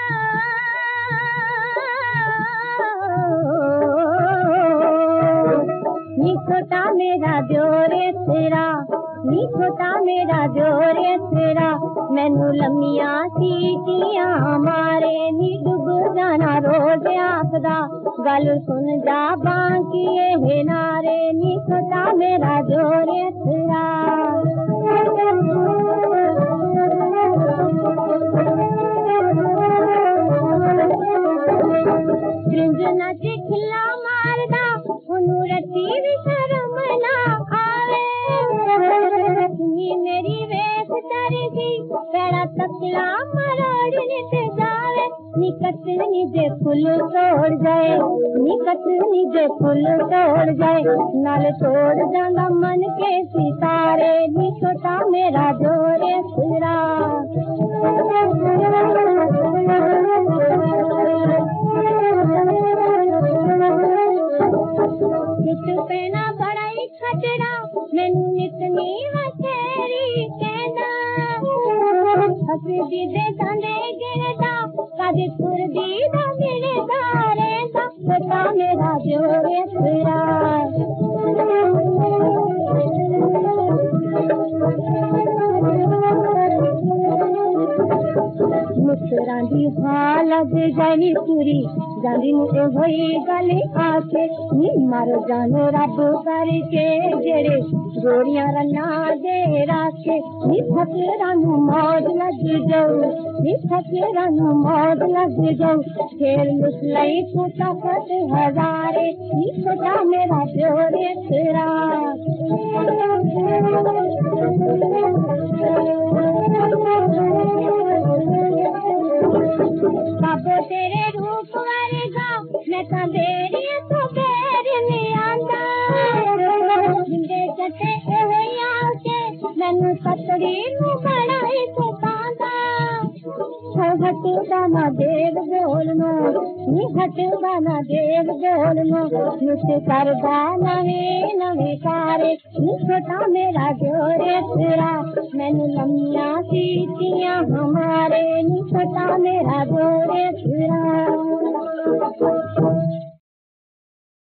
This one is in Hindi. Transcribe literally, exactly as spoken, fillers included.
नी छोटा मेरा जोरे तेरा, नी छोटा मेरा जोरे तेरा, मैनू लम्मिया सीटियां मारे नी डुब जाना रोज आखदा, गल सुन जा बाकी ये नारे, नी छोटा मेरा जोरे तेरा। रिंज नच खिला मारदा उन्हू रती भी शर्म ना आवे, नी मेरी वेस तरगी पैड़ा तकला मरोड़ नित जावे, नी कटनी जे फुल तोड़ जाए, नी कटनी जे फुल तोड़ जाए, नाल तोड़ जांदा मन के सितारे, नी छोटा मेरा जोरे तेरा। नित पैना बड़ाई खटड़ा मैनू नितनी वसेरी कहना, हसदी दे दांदे गिरदा कद खुरदी दा मिलदा रहंदा, छोटा मेरा जोरे तेरा। मुस्करां दी हालत जानी पूरी जानी मुझे होई गल आके, नी मर जानो रब करके जेड़े गोरियां रन्ना दे राखे, नी फकीरां नू मौज लग जाऊ, नी फकीरां नू मौज लग जाऊ, खेल मुसलई फूटा फट हजारे, नी छोटा मेरा जोरे तेरा। बाबो तेरे रूप वर्गा मैं तां बेरी तो बेरी नहीं आंदा, जिंदे जटे ए आके मैनू सतड़ी नू बनाई तो पांदा, हटदा ना देव बोलनो, नी हटदा ना देव बोलनो, नित करदा नवे नवे कारे, नी छोटा मेरा जोरे तेरा, मैनू लम्मिया सीटियां हमारे, नी छोटा मेरा जोरे तेरा।